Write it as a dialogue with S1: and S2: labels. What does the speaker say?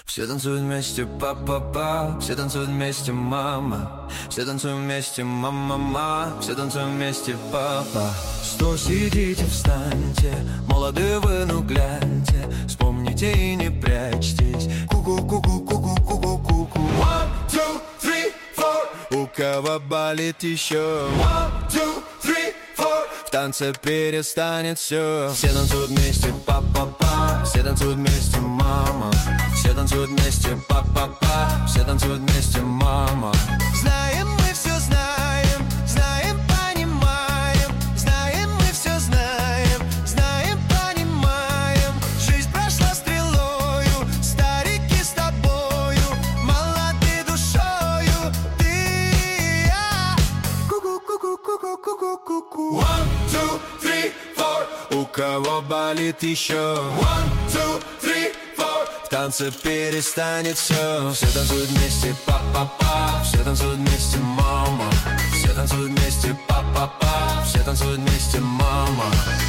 S1: Все танцуют вместе, па-па-па. Все танцуют вместе, мама. Все танцуют вместе, мама-ма. Все танцуют вместе, папа. Что сидите, встаньте, молодые вы, ну гляньте. Вспомните и не прячьтесь. Ку-ку-ку-ку-ку-ку-ку-ку-ку. 1, 2, 3, 4. У кого болит еще? 1, 2, 3, 4. В танце перестанет все. Все танцуют вместе, па-па-па. Все танцуют вместе, мама. Все танцуют вместе, па-па-па. Все танцуют вместе, мама.
S2: Знаем, мы все знаем, знаем, понимаем. Знаем, мы все знаем, знаем, понимаем. Жизнь прошла стрелою, старики с тобою, молоды душою, ты и я. Ку-ку-ку-ку-ку-ку-ку-ку.
S1: 1, 2, 3, 4. У кого болит еще? 1, 2, 3, 4. В танце перестанет все. Все танцуют вместе, па-па-па. Все танцуют вместе, мама. Все танцуют вместе, па-па-па. Все танцуют вместе, мама.